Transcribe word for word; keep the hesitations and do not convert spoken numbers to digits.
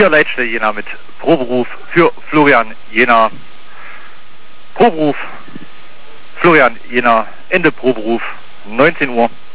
Ihr Leitstelle Jena mit Proberuf für Florian Jena. Proberuf Florian Jena, Ende Proberuf, neunzehn Uhr.